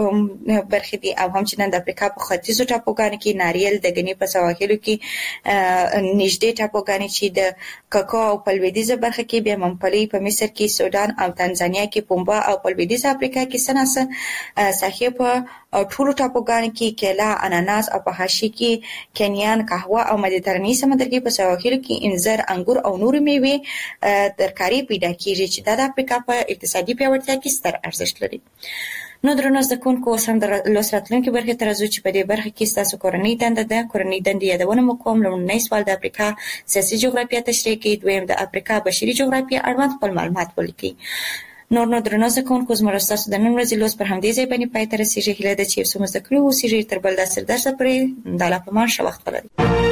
برخې دي او همچنان د افریقا په ختیځو ټاپوګانو کې ناریل، د ګني په سواحلو کې نږدې ټاپوګانې چې د کاکاو او په لویدیځه برخه کې بیا ممپلی، په مصر کې سودان او تنزانیا کې پومبا او په لویدیځه افریقا کې سناسه ساحې په ټولو ټاپوګانو کې کیلا، اناناس او په حاشیه کې کینیان، قهوه او مدیترانې سمندرګي په سواحلو کې انځر، انګور او نورې میوې ترکاري پیدا کیږي چې د افریقا په اقتصادي پیاوړتیا کې ستر ارزښت لري. نو درنو زده کوونکو اوس هم د لوست راتلونکي برخې ته راځو چې په دې برخه کې ستاسو کورنۍ دنده ده. کورنۍ دندې یادونه مو کوم. لومړنی سوال د افریقا سیاسي جغرافیه تشریح کوي. دویم د افریقا بشري جغرافیه اړوند خپل معلومات ولیکئ. نو درنو زده کوونکو زموږ ستاسو د نن ورځې لوست پر همدې ځای باندې پای ته رسیږي. هیله ده چې یو څه مو زده کړي اوسیږي. تر بل داسې درسه پورې د الله په امان ښه وخت ولرئ.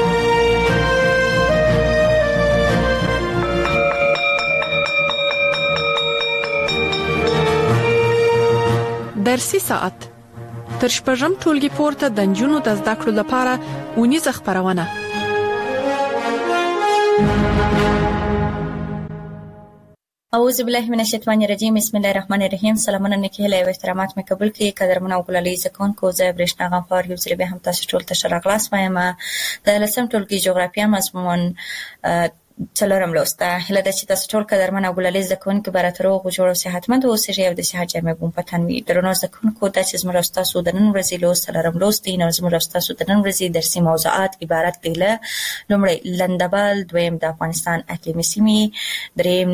درسي ساعت تر شپږم ټولګي پورته د نجونو د زده کړو لپاره اونیزه خپرونه. اعوذ بالله من الشیطان الرجیم. بسم الله الرحمن الرحیم. سلامونه نیکی هیله او احترامات مې قبول کړئ. قدرمن او ګلالي زکونکو زه برېښنا غفار یو ځل به هم تاسو ټول ته ښه راغلاست وایم. د لسم ټولګي جغرافیه مضمون څلورم لوست. هیله ده چې تاسو ټول قدرمن او ګلالي زکونکو به راته روغ جوړ او صحتمند اوسئ او د صحت جامې بوم پتن وي. درنو زکونکو دا چې زموږ تاسو د نن ورځې لوست څلورم لوست دی. نو زموږ تاسو د نن ورځې درسي موضوعات عبارت دي له لومړی لندبل، دویم د افغانستان اقلیمي سیمې، دریم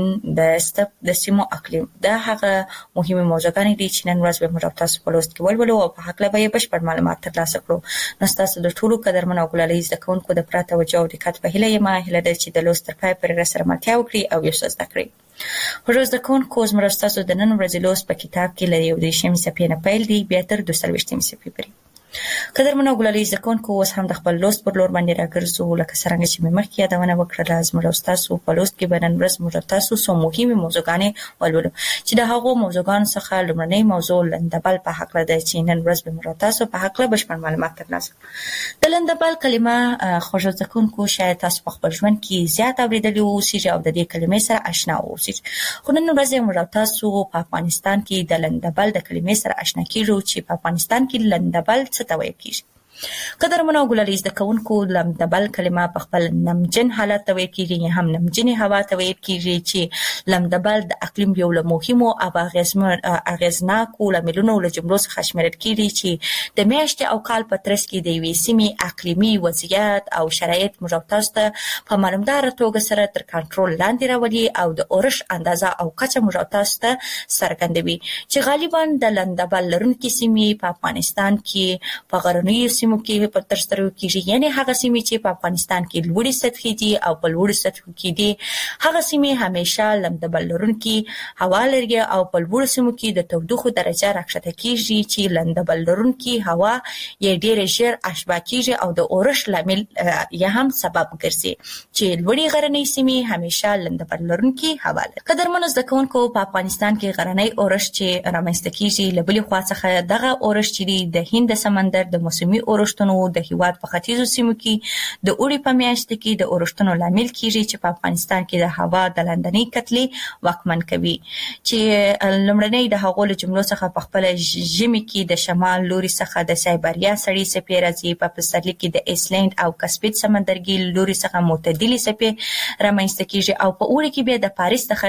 د سیمو اقلیم. دا هغه مهمه موضوعات دي چې نن ورځ به موږ تاسو په لوست کې ولولو او په حق له به بشپړ معلومات ترلاسه کړو. نو تاسو د ټولو قدرمن او ګلالي زکونکو د پراته توجه او دقت په هیله یم. هیله ده چې د لوست پای پر سره ملتیا وکړي او یو څه زده کړئ. ورځ د کوونکو زموږ تاسو د نن ورځې لوست په کتاب کې لري او د شمس صفحې نه پیل دی بیا تر 220 صفحې پورې. قدرمن او ګلالي زکونکو اوس هم د خپل لوست پر لور باندې راګرځو. لکه څنګه چې مې مخکې یادونه وکړه زموږ تاسو په لوست کې به نن ورځ موږ تاسو څو مهمه موضوعګانې ولولو چې د هغو موضوعګانو څخه لومړنۍ موضوع لندبل په حق لري چې نن ورځ به موږ تاسو په حق له بشپړ معلومات ترلاسه کړو. د لندبل کلمه خوږ زکونکو شاید تاسو په خپل ژوند کې زیات اوریدلې اوسئ او د دې کلمې سره آشنا اوسئ. خو نن ورځ موږ تاسو په افغانستان کې د لندبل د کلمې سره آشنا کیږو چې په افغانستان کې لندبل څه ته وایي کیږي. قدرمن او ګلالي زکونکو لندبل کلمه په خپل نمجن حالت ته وایي کیږي یا هم نمجنې هوا ته وایي کیږي چې لندبل د اقلیم یو له مهمو او اغیزناکو لاملونو له جملو څخه شمیرل کیږي چې د میاشتې او کال په ترڅ کې د یوې سیمې اقلیمي وضعیت او شرایط موږ تاسو ته په معلومدار توګه سره تر کنټرول لاندې راولي او د اورش اندازه او کچه موږ تاسو ته څرګندوي چې غالبا د لندبل لرونکي سیمې په افغانستان کې په غرنیو سیمو کې په ترسره کیږي. یعنی هغه سیمې چې په افغانستان کې لوړې سطحې دي او په لوړې سطحو کې دي هغه سیمې همیشه لندبل لرونکي هوا لري او په لوړو سیمو کې د تودوخه درجه راکښته کیږي چې لندبل لرونکي هوا یې ډېر ژر اشبا کیږي او د اورش لامل یا هم سبب ګرځي چې لوړې غرنۍ سیمې همیشه لندبل لرونکي هوا لري. قدرمنو زده کوونکو په افغانستان کې غرنۍ اورش چې رامنځته کیږي له بلې خوا څخه دغه اورش چې د هند سمندر د موسمي اورښتونو د هیواد په ختیځو سیمو کې د اوړي په میاشت کې د اورښتونو لامل کیږي چې په افغانستان کې د هوا د لاندنۍ کتلې واکمن کوي چې لومړنۍ د هغو له جملو څخه په خپل ژمي کې د شمال لوري څخه د سایبریا سړې څپې راځي، په پسرلي کې د ایسلند او کاسپید سمندرګي لوري څخه معتدلې څپې رامنځته کیږي او په اوړي کې بیا د پاریس څخه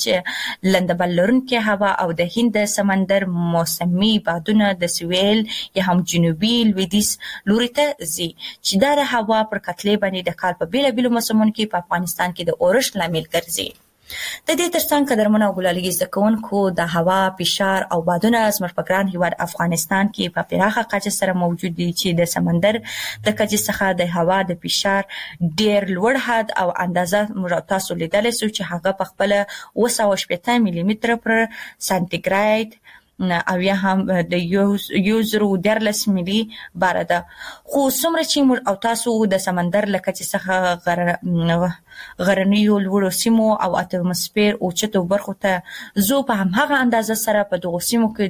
لندبل لرونکي هوا او د هند سمندر موسمي بادونه د سویل یا هم جنوبي لویدیځ لوري ته ځي چې دا د هوا پر کتلې باندې د کال په بیلابیلو موسمونو کې په افغانستان کې د اورښت لامل ګرځي. د دې ترڅنګ قدرمن او ګلالي زکونکو د هوا فشار او بادونه زموږ په ګران هیواد افغانستان کې په پراخه کچه سره موجود دي چې د سمندر د کچې څخه د هوا د فشار ډیر لوړ حد او اندازه موږ تاسو لیدلی سو چې هغه په خپل 280 ملي متر پر سانتیګریډ او یا هم د 114 ملي بار ده. خو څومره چې موږ او تاسو د سمندر له کچې څخه غرنیو لوړو سیمو او اتموسفیر او چتو برخو ته زو په همغه اندازه سره په دغو سیمو کې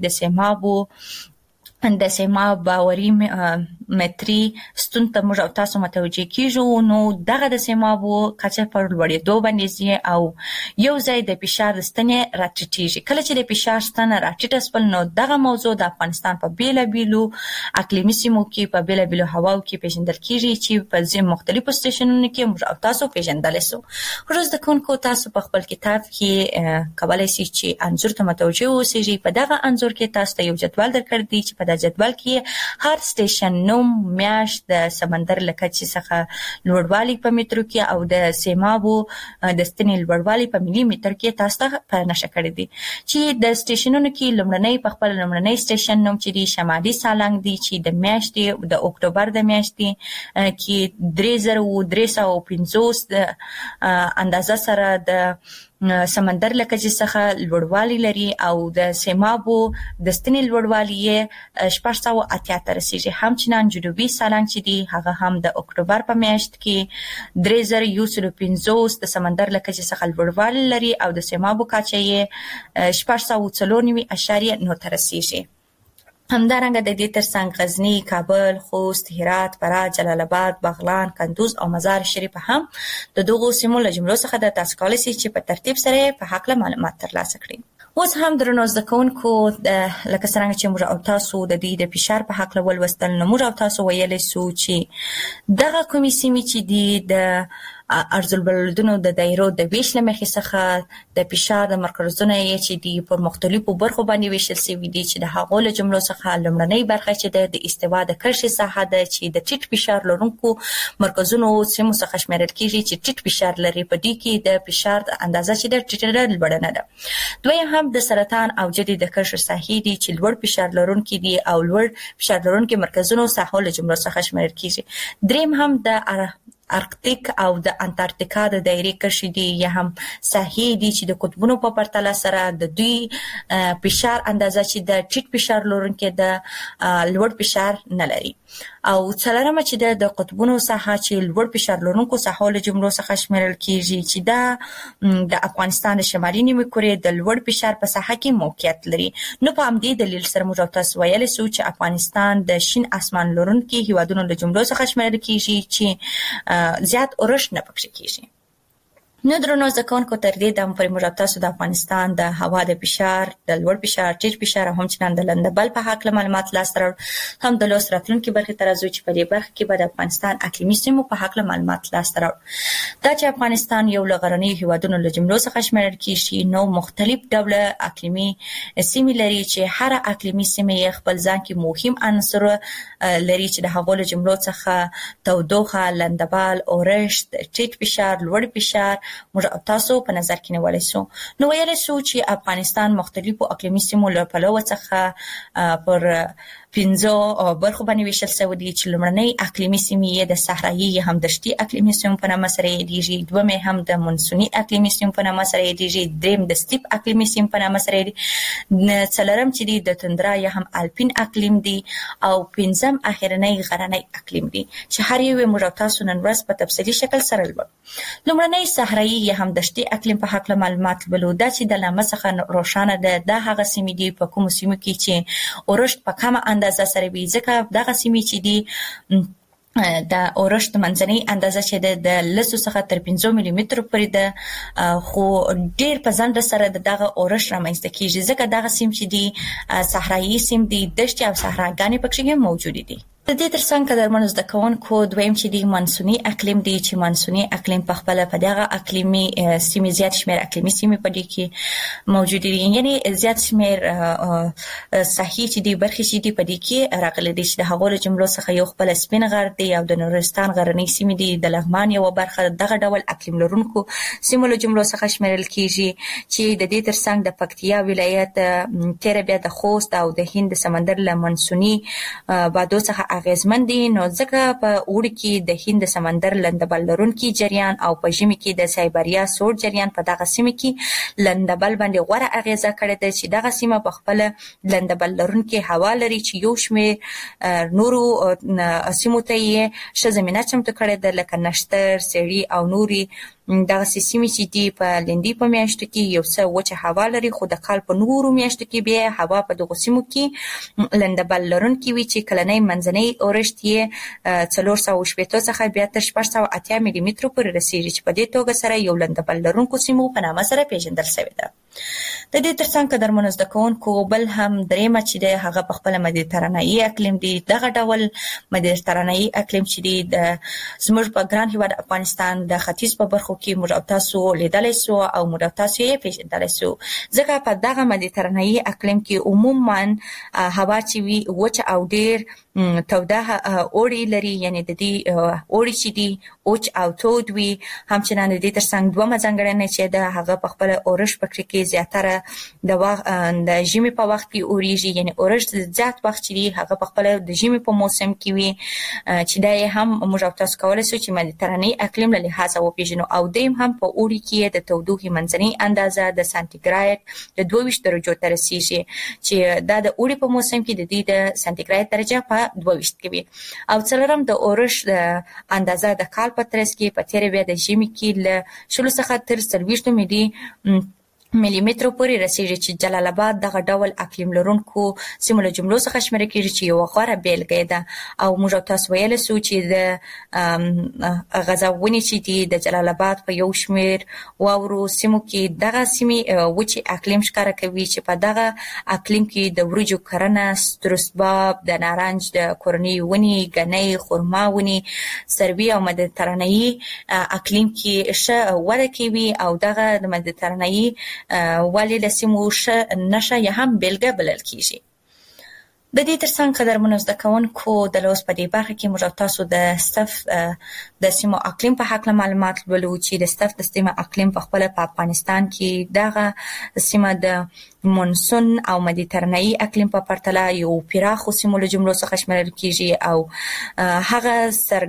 د سیماب باوري متري ستون ته موږ تاسو متوجه کیږو. نو دغه د سیمابو کچه پر لوړېدو باندې او یو ځای د فشار ستنې راټیټېږي. کله چې د فشار ستنه راټیټه سول نو دغه موضوع د افغانستان په بیلابیلو اقلیمي سیمو کې په بیلابیلو هواو کې پیژندل کیږي چې په ځینو مختلفو سټیشنونو کې موږ تاسو پیژندل سو. ورځ د کوونکو تاسو په خپل کتاب کې کولای شئ چې انځور ته متوجه اوسئ. په دغه انځور کې تاسو ته یو جدول درکړی دی چې په دا جدول کې هر سټیشن میاشت د سمندر له کچې څخه لوړوالي په مترو کې او د سیمابو د ستنې لوړوالي په ملي متر کې تاسو ته په نشه کړی دي چې د سټیشنونو کې لومړنۍ په خپل لومړنۍ سټیشن نوم چې دی شمالي سالنګ دی چې د میاشتې د اکتوبر د میاشتې کې 3350 د اندازه سره د سمندر له کچې څخه لوړوالي لري او د سیمابو د ستنې لوړوالي یې 480 ته رسیږي. همچنان جنوبي سالنګ چې دی هغه هم د اکتوبر په میاشت کې 3150 د سمندر له کچې څخه لوړوالي لري او د سیمابو کچه یې 494.9 ته رسیږي. همدارنګه د دې ترڅنګ غزنی، کابل، خوست، هرات، فراه، جلال آباد، بغلان، کندوز او مزار شریف هم د دغو سیمو له جملو څخه د تاسو کولی شئ چې په ترتیب سره په هکله معلومات ترلاسه کړئ. اوس هم درنو زده کوونکو لکه څرنګه چې موږ او تاسو د دې د فشار په هکله ولوستل، نو موږ او تاسو ویلی سو چې دغه کومې سیمې چې دي د ارض البلدونو د دایرو د ویش له مخې څخه د فشار د مرکزونه یې چې دي پر مختلفو برخو باندې ویشل شوي دي چې د هغو له جملو څخه لومړنۍ برخه چې د استوا د کرښې ساحه ده چې د ټیټ فشار لرونکو مرکزونو سیمو څخه شمیرل کیږي چې ټیټ فشار لري. په دې کې د فشار اندازه چې د ټیټه لوړه نه ده. دویم هم د سرطان او جدي د کرښې ساحې دي چې لوړ فشار لرونکي دي او لوړ فشار لرونکي مرکزونو ساحو له جملو څخه شمیرل کیږي. دریم هم د ارکتیک او د انټارکټیکا د دایرې کرښې دي یا هم ساحې دي چې د قطبونو په پرتله سره د دوی فشار اندازه چې د ټیټ فشار لرونکي د لوړ فشار نه لري. او څلورمه چې د قطبونو ساحه چې لوړ فشار لرونکو ساحو له جملو څخه شمیرل کیږي چې دا د افغانستان د شمالي نیمه کورې د لوړ فشار په ساحه کې موقعیت لري. نو په همدې دلیل سره موږ تاسو ویلی سو چې افغانستان د شین اسمان لرونکي هیوادونو له جملو څخه شمیرل کیږي چې زیات اورښت نه پکې کیږي. نو درنو زده کوونکو تر دې دمه پورې موږ تاسو د افغانستان د هوا د فشار، د لوړ فشار، ټیټ فشار او همچنان د لندبل په هکله معلومات لاسته راوړل. هم د لوست راتلونکي برخې ته راځو چې په دې برخه کې به د افغانستان اقلیمي سیمو په هکله معلومات لاسته راوړل. دا چې افغانستان یو له غرنیو هیوادونو له جملو څخه شمیرل کیږي، نو مختلف ډوله اقلیمي سیمې لري چې هر اقلیمي سیمه یې خپل ځان کې مهم عنصر لري چې د هغو له جملو څخه تودوخه، لندبل، اورښت، ټیټ فشار، لوړ فشار موږ تاسو په نظر کې نیولی سو. نو ویلی سو چې افغانستان مختلفو اقلیمي سیمو له پلوه څخه پر 15 برخو باندې ویشل شوی دي چې لومړنۍ اقلیمي سیمې یې د صحرایي یا هم دشتي اقلیمي سیمو په نامه سره یادیږي، دویمې هم د مونسوني اقلیمي سیمو په نامه سره یادیږي، دریم د سټیپ اقلیمي سیمو په نامه سره یادیږي، څلورم چې دی د تندرا یا هم الپین اقلیم دی او پنځم اخرنۍ غرنی اقلیم دی چې هر یو موږ تاسو نن ورځ په تفصیلي شکل سره لولو. لومړنۍ صحرایي یا هم دشتي اقلیم په هکله معلومات لولو. دا چې د نامه څخه روښانه ده دا هغه سیمې دي په کومو سیمو کې چې اورښت په کمه اندازه سره وي، ځکه دغه سیمې چې دي د اورښت منځنۍ اندازه چې د 10 څخه تر 15 ملي مترو پورې ده، خو ډیر په ځنډ سره دغه اورښت رامنځته کیږي ځکه دغه سیمې چې دي صحرایي سیمې دي، دښتې او صحراګانې پکې موجود دي. د دې ترڅنګ قدرمنو زده کوونکو دویم چې دی مانسوني اقلیم دی چې مانسوني اقلیم په خپل په دغه اقلیمي سیمې زیات شمیر اقلیمي سیمې په دې کې موجود دي، یعنی زیات شمیر صحیح چې دی برخې چې دی په دې کې راغلي دي چې د هغو له جملو څخه یو خپل سپین غر دی او د نورستان غرنۍ سیمې دي، د لغمان یو برخه دغه ډول اقلیم لرونکو سیمو له جملو څخه شمیرل کیږي چې د دې ترڅنګ د پکتیا ولایت تیر بیا د خوست او د هند سمندر له مانسوني بادو څخه اغیزمن دي. نو ځکه په اوړي کې د هند سمندر لندبل لرونکي جریان او په ژمي کې د سایبریا سوړ جریان په دغه سیمه کې لندبل باندې غوره اغیزه کړې ده چې دغه سیمه په خپل لندبل لرونکي هوا لري چې یو شمېر نورو سیمو ته یې ښه زمینه چمتو کړې ده لکه نښتر، سیړي او نوري دغه سیمې چې دي په لندي په میاشتو کې یو څه وچه هوا لري، خو د کال په نورو میاشتو کې بیا هوا په دغو سیمو کې لندبل لرونکي وي چې کلنی منځنی اورښت یې 480 څخه بیا تر 680 ملي مترو پورې رسیږي چې په دې توګه سره یو لندبل لرونکو سیمو په نامه سره پیژندل شوې ده. د دې ترڅنګ قدرمنو زده کوونکو بل هم دریمه چې دی هغه په خپل مدیترانه‌ایي اقلیم دی. دغه ډول مدیترانه‌ایي اقلیم چې دی د زموږ په ګران هیواد افغانستان د ختیځ په برخو برخو کې موږ تاسو لیدلای سو او موږ تاسو یې پیژندلای سو. ځکه په دغه مدیترانه‌ای اقلیم کې عموما هوا چې وی وچ او ډیر توده اوړي لري، یعنی د دې اوړي چې دي وچ او تود وي. همچنان د دې ترڅنګ دوه ځانګړنې چې د هغه په خپل اورش پکې کې زیاتره د ژمي په وخت کې اوريږي، یعنی اورش زیات وخت چې دی هغه په خپل د ژمي په موسم کې وي، چې دا هم موږ تاسو کولای شو چې مدیترانه‌ای اقلیم له لحاظه وپیژنو. او دیم هم په اوړي کې د تودوخې منځنۍ اندازه د سانتیګراد د 22 درجو ته رسیږي، چې دا د اوړي په موسم کې د دې د سانتیګراد درجه په 22 کې وي. او څلورم د اورش د اندازه د کال په ترڅ کې په تیر بیا د ژمي کې له 0 څخه تر 40 ملي متر پورې رسیږي، چې جلال آباد دغه ډول اقلیم لرونکو سیمو له جملو څخه شمیرل کېږي، چې یو غوره بیلګه ده. او موږ تاسو ویل سو چې د غزاونی چې دی د جلال آباد په یو شمیر واورو سیمو کې دغه سیمې وچی اقلیم ښکارا کوي، چې په دغه اقلیم کې د ورجو کرنه، سترسباب، د نارنج د کورنۍ ونی، غنۍ، خرما ونی، سروي او مدیترانه‌ای اقلیم کې ښه وده کوي. او دغه د مدیترانه‌ای ولی لسیمو نشه یا هم بیلګه بلل کیږي. د دې ترڅنګ قدرمنو زده کوونکو د لوست په دې برخه کې موږ تاسو د صف د سیمو اقلیم په حق معلومات ولولو، چې د صف د سیمو اقلیم په خپل په افغانستان کې دغه سیمه د مونسون او مدیترانه‌ای اقلیم په پرتله یو پراخ سیمو له جملو څخه شمیرل کیږي. او هغه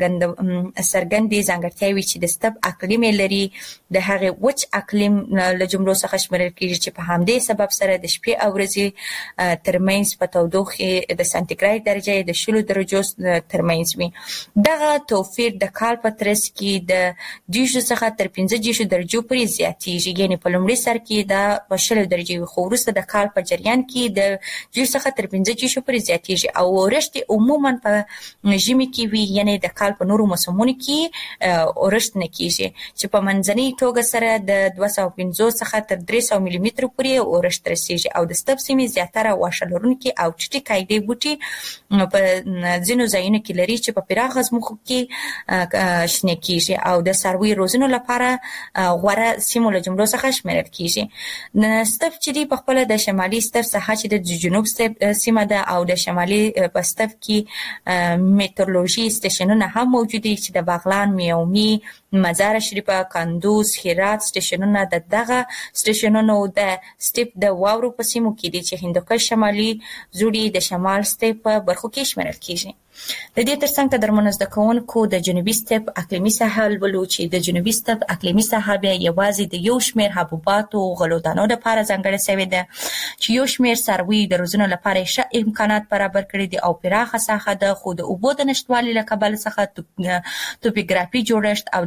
څرګندې ځانګړتیاوې چې د صف اقلیم لري د هغه وچ اقلیم له جملو څخه شمیرل کیږي، چې په همدې سبب سره د شپې او ورځې ترمنځ په تودوخه د سانتیګراد درجه د 0 درجو ترمنځ وي. دغه توپیر د کال په ترڅ کې د 10 څخه تر 15 درجو پورې زیاتېږي، یعنی په لومړي سر کې د 0 درجې خو وروسته د کال په جریان کې د 10 څخه تر 15 پورې زیاتېږي. او اورښت عموما په ژمي کې وي، یعنی د کال په نورو موسمونو کې اورښت نه کیږي، چې په منځنۍ توګه سره د 250 څخه تر 300 ملي متر پورې اورښت رسیږي. او د صف سیمې زیاتره واښه لرونکي او چټي قاعده بوټي په ځینو ځایونو کې لري، چې په پراخه ځمکو کې شنه کیږي او د څارویو روزنې لپاره غوره سیمو له جملو څخه شمیرل کیږي. صف چې دی په خپل د شمالي صف څخه چې د جنوب سیمه ده، او د شمالي په صف کې میټرولوژي سټیشنونه هم موجود دي، چې د بغلان، میومي، مزار شریفه، کندوز، هرات سټیشنونه د دغه سټیشنونو د سټیپ د واورو په سیمو کې دي، چې هندوکش شمالي زوړي د شمال سټیپ په برخو کې شمیرل کیږي. د دې ترڅنګ قدرمنو زده کوونکو د جنوبي سټیپ اقلیمي ساحه ولولو، چې د جنوبي سټیپ اقلیمي ساحه بیا یوازې د یو شمیر حبوبات او غلو دانو لپاره ځانګړې شوې ده، چې یو شمیر څاروي د روزنې لپاره ښه امکانات برابر کړي دي. او پراخه ساحه ده، خو د اوبو د نشټوالي له کبله څخه توپوګرافي جوړښت او د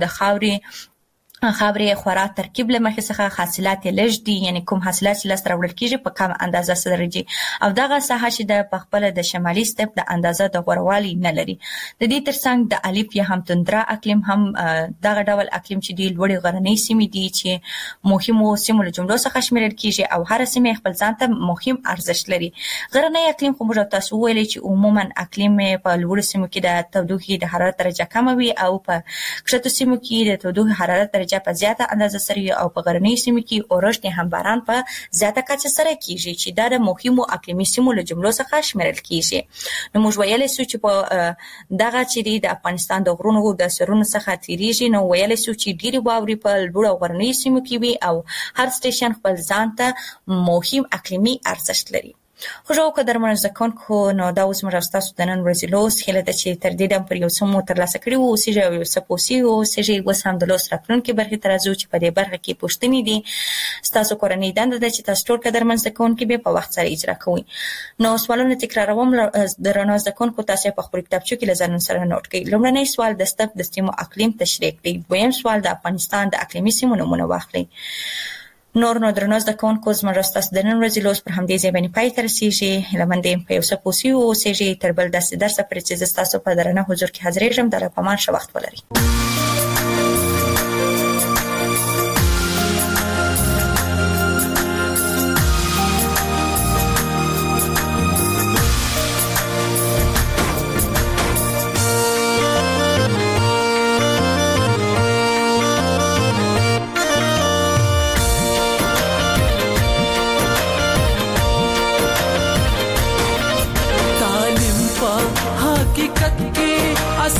خاورې خورا ترکیب له مخې څخه حاصلات لږ دي، یعنی کوم حاصلات چې لاسته راوړل کیږي په کم اندازه سره راځي. او دغه ساحه چې د خپل د شمالي سټیپ د اندازه د غوړوالي نه لري. د دې ترڅنګ د الف یا هم تندرا اقلیم هم دغه ډول اقلیم چې دی لوړې غرنۍ سیمې دي، چې مهمو سیمو له جملو څخه شمیرل کیږي، او هر سیمه خپل ځان ته مهم ارزښت لري. غرنۍ اقلیم خو موږ تاسو ویلي چې عموما اقلیم په لوړو سیمو کې د تودوخې د حرارت درجه کم وي، او په کښتو سیمو کې د تودوخې حرارت درجه په زیاته اندازه سره، او په غرنۍ سیمو کې اورښت هم باران په زیاته کچه سره کیږي، چې دا د مهمو اقلیمي سیمو له جملو څخه شمیرل کیږي. نو موږ ویلای شو چې په دغه چې د افغانستان د غرونو د سرونو څخه تیریږي، نو ویلای شو چې ډېری واوري په لوړ او غرنۍ سیمو کې وي، او هر سټیشن خپل ځان ته مهم اقلیمي ارزښت لري. خو قدرمنو زده کوونکو، نو دا اوس موږ تاسو د نن ورځې لوست هیله ده چې تر دې دم پر یو څه مو ترلاسه کړي وو، اوسېږئ او یو څه پوه اوسېږئ. اوس هم د لوست راتلونکې برخې ته راځو، چې په دې برخه کې پوښتنې دي. ستاسو کورنۍ دنده ده چې تاسو ټول قدرمن زده کوونکي به په وخت سره اجرا کوئ. نو سوالونه تکراروم، درنو زده کوونکو تاسو په خپل کتابچو کې له ځان سره نوٹ کړئ. لومړنی سوال د صف د سیمو اقلیم تشریح کړئ. دویم سوال د افغانستان د اقلیمي سیمو نومونه واخلئ. نو درنو زده کوونکو، زموږ ستاسو د نن ورځې لوست پر همدې ځای باندې پای ته رسیږي. هیله مند یم په یو څه پوه سوي اوسېږئ. تر بل داسې درسه پورې چې زه ستاسو په درنه حضور کې حاضرېږم، د الله په امان ښه وخت ولرئ.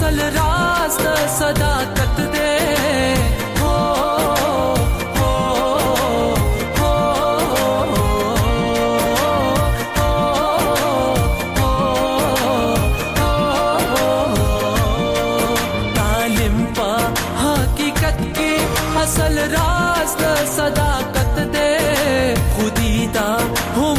اصل راز د صداقت دے ہو تعلیم پا حقیقت کی اصل راز د صداقت دے خودی دا ہو